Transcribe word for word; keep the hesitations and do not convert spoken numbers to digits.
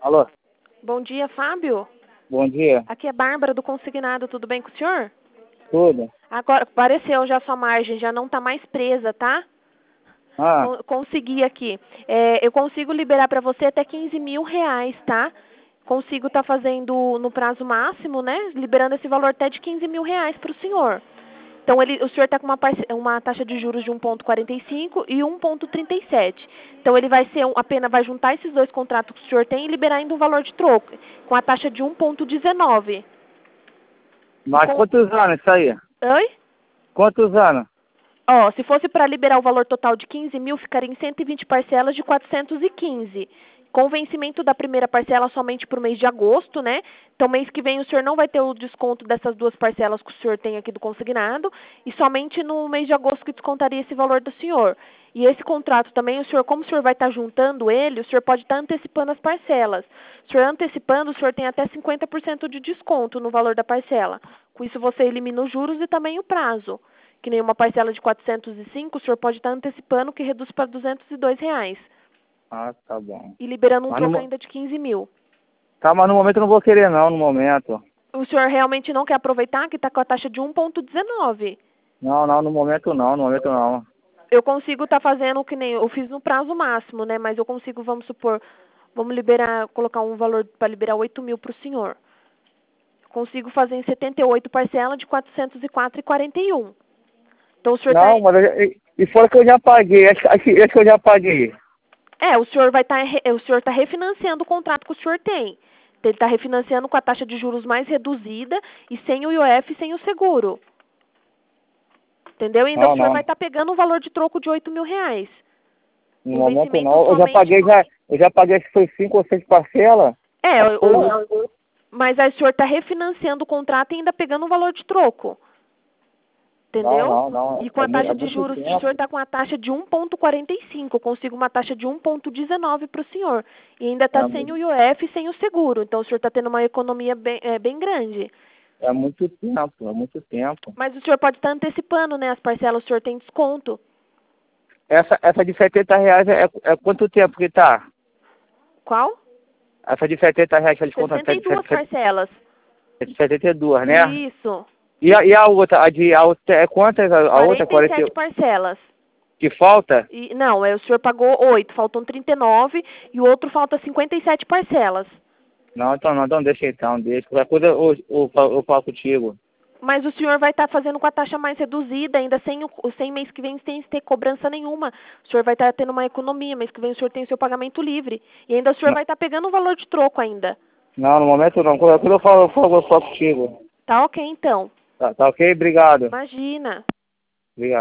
Alô? Bom dia, Fábio. Bom dia. Aqui é Bárbara do Consignado, tudo bem com o senhor? Tudo? Agora, apareceu já a sua margem, já não está mais presa, tá? Ah, Con- consegui aqui. É, eu consigo liberar para você até quinze mil reais, tá? Consigo estar fazendo no prazo máximo, né? Liberando esse valor até de quinze mil reais para o senhor. Então, ele, o senhor está com uma, parce- uma taxa de juros de um vírgula quarenta e cinco e um vírgula trinta e sete. Então, ele vai ser um, apenas vai juntar esses dois contratos que o senhor tem e liberar ainda um valor de troco, com a taxa de um vírgula dezenove. E mas com... quantos anos isso aí? Oi? Quantos anos? Ó, se fosse para liberar o valor total de quinze mil, ficaria em cento e vinte parcelas de quatrocentos e quinze. Com o vencimento da primeira parcela somente para o mês de agosto, né? Então, mês que vem o senhor não vai ter o desconto dessas duas parcelas que o senhor tem aqui do consignado, e somente no mês de agosto que descontaria esse valor do senhor. E esse contrato também, o senhor, como o senhor vai estar juntando ele, o senhor pode estar antecipando as parcelas. O senhor antecipando, o senhor tem até cinquenta por cento de desconto no valor da parcela. Com isso, você elimina os juros e também o prazo. Que nem uma parcela de quatrocentos e cinco, o senhor pode estar antecipando, que reduz para duzentos e dois reais. Ah, tá bom. E liberando um Mas no, troco mo- ainda de quinze mil. tá, mas no momento eu não vou querer não, no momento. O senhor realmente não quer aproveitar que está com a taxa de um vírgula dezenove? Não, não, no momento não, no momento não. Eu consigo estar fazendo que nem... Eu fiz no prazo máximo, né? Mas eu consigo, vamos supor... Vamos liberar, colocar um valor para liberar oito mil para o senhor. Consigo fazer em setenta e oito parcelas de quatrocentos e quatro reais e quarenta e um. Então o senhor está... Não, mas eu, já- e, e fora que eu já paguei, acho, que- acho, que- acho que eu já paguei. É, o senhor vai estar, o senhor está refinanciando o contrato que o senhor tem. Ele está refinanciando com a taxa de juros mais reduzida e sem o I O F e sem o seguro. Entendeu? Ainda o Não, senhor não, vai estar pegando um valor de troco de oito mil reais. no Com momento vencimento não. Eu já somente... paguei, já, eu já paguei, acho que foi cinco ou seis parcelas. É, Acho que foi o, isso. mas aí o senhor está refinanciando o contrato e ainda pegando um valor de troco. Não, Entendeu? não, não, E com é, a mu- é taxa de muito juros, o tempo. senhor está com a taxa de um vírgula quarenta e cinco. Eu consigo uma taxa de um vírgula dezenove para o senhor. E ainda está É, sem mu- o I O F e sem o seguro. Então o senhor está tendo uma economia bem, é, bem grande. é muito tempo, é muito tempo. Mas o senhor pode estar antecipando, né? As parcelas o senhor tem desconto. Essa, essa de setenta reais é, é quanto tempo que tá? Qual? Essa de setenta reais que eles contam sessenta e duas parcelas. de setenta e dois, né? Isso. E a, e a outra, a de a outra é quantas? A, a outra é quarenta e quarenta sete parcelas. que falta? E, não, é, o senhor pagou oito, faltam trinta e nove e o outro falta cinquenta e sete parcelas. Não, então não, então deixa então, deixa. Qualquer coisa eu, eu, eu, eu falo contigo. Mas o senhor vai estar fazendo com a taxa mais reduzida, ainda sem o sem mês que vem sem ter cobrança nenhuma. O senhor vai estar tendo uma economia, mês que vem o senhor tem o seu pagamento livre. E ainda o senhor Não, vai estar pegando um valor de troco ainda. não, no momento não. Qualquer coisa eu falo, eu falo, eu falo contigo. Tá ok, então. Tá, tá ok? Obrigado. Imagina.